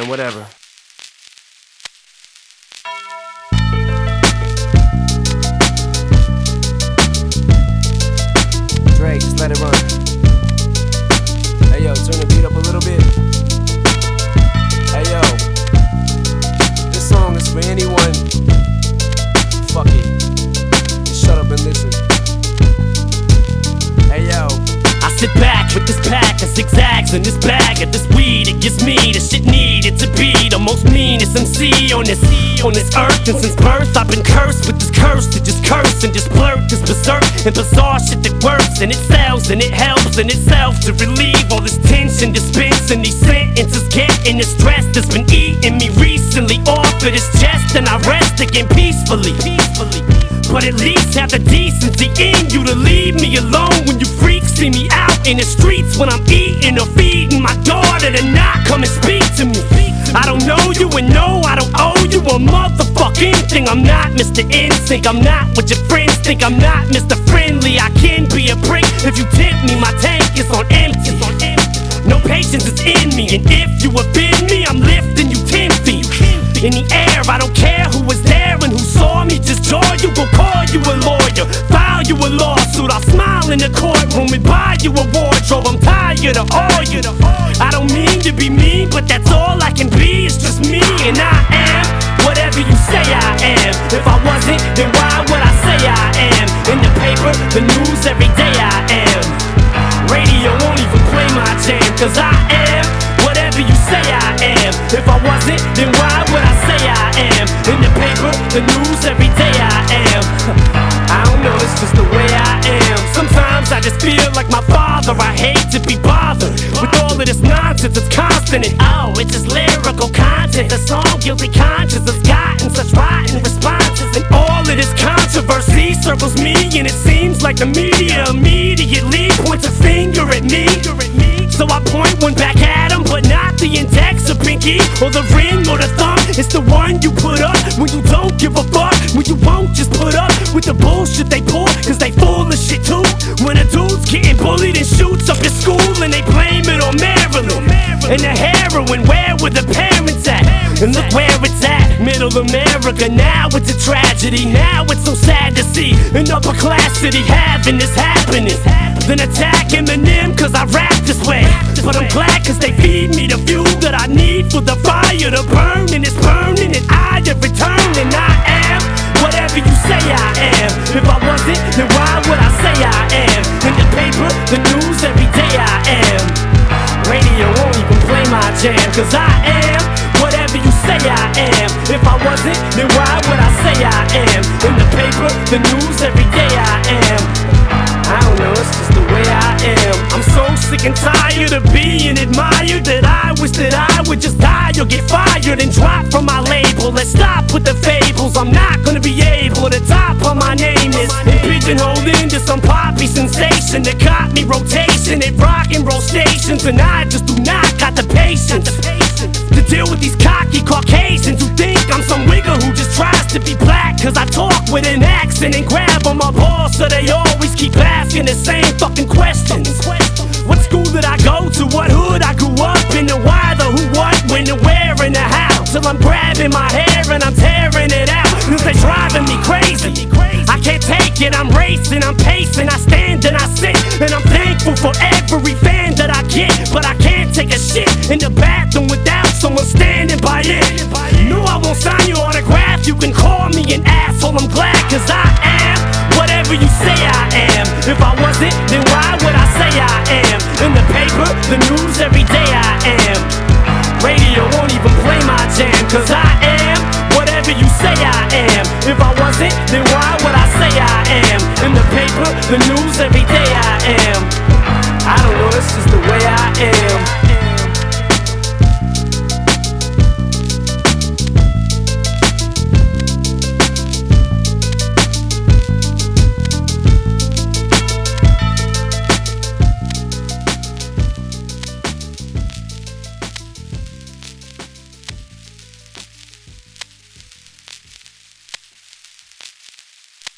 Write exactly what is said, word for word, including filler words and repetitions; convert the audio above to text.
man, whatever. Drake, just let it run. Hey yo, turn the beat up a little bit. Hey yo, this song is for anyone. Fuck it, just shut up and listen. Hey yo, I sit back with this pack of zigzags and this bag of this weed. It gives me the shit needed to be the most meanest M C on this on this earth. And since birth I've been cursed with this curse to just curse and just blurt this berserk and bizarre shit that works and it sells and it helps in itself to relieve all this tension, dispensing these sentences, getting the stress that's been eating me recently off of this chest, and I rest again peacefully. Peacefully. But at least have the decency in you to leave me alone when you freaks see me out in the streets when I'm eating or feeding my daughter to not come and speak to me. I don't know you and no, I don't owe you a motherfucking thing. I'm not Mister Insync, I'm not what your friends think. I'm not Mister Friendly, I can be a prick if you tempt me. My tank is on empty. No patience is in me, and if you offend me, I'm lifting you ten feet in the air. I don't care who was there and who saw me, just joy you. Will call you a lawyer, file you a lawsuit. I'll smile in the courtroom and buy you a wardrobe. I'm tired of all you. I don't mean to be mean, but that's all I can be. It's just me, and I am whatever you say I am. If I wasn't, then why would I say I am? In the paper, the news, every day I am. Radio won't even play my jam, cause I am whatever you say I am. If I wasn't, then why would I say I am? In the paper, the news, every day I am. I don't know, it's just the way I am. Sometimes I just feel like my father. I hate to be bothered with all of this nonsense. It's constant and oh, it's just lyrical content. The song Guilty Conscience has gotten such rotten responses, and all of this controversy circles me, and it seems like the media immediately points a finger at me. So I point one back at him, but not the index or pinky or the ring or the thumb. It's the one you put up when you don't give a fuck, when you won't just put up with the bullshit they pull, cause they full of shit too. When a dude's getting bullied and shoots up his school, and they blame it on Maryland and the heroin, where were the parents at? And look where it's at, middle America. Now it's a tragedy, now it's so sad to see an upper class city having this happening. Then attack Eminem cause I rap this way, but I'm glad cause they feed me the fuel that I need for the fire to burn, and it's burning and I have returned, and I am whatever you say I am. If I wasn't, then why would I say I am? In the paper, the news, every day I am. Radio won't even play my jam, cause I am whatever you say I am. If I wasn't, then why would I say I am? In the paper, the news, every day I am. I don't know, it's just the way I am. I'm so sick and tired of being admired that I wish that I would just die or get fired and drop from my label. Let's stop with the fables. I'm not gonna be able to top on my name is and pigeonholed into some poppy sensation that caught me rotation at rock and roll stations, and I just do not got the patience to deal with these cocky Caucasians who think I'm some wigger who just tries to be black cause I talk with an accent and grab on my balls, so they always keep asking the same fucking questions. What school did I go to? What hood I grew up in? The why, the who, what, when, the where, and the how. Till I'm grabbing my hair and I'm tearing it out, cause they driving me crazy. I can't take it, I'm racing, I'm pacing, I stand and I sit, and I'm thankful for every fan that I get, but I can't take a shit in the bathroom without someone standing by it. No, I won't sign your autograph, you can call me an asshole, I'm glad cause I am whatever you say I am. If I wasn't, then why would I say I am? In the paper, the news, every day I am. Radio won't even play my jam, cause I am whatever you say I am. If I wasn't, then why would I say I am? In the paper, the news, every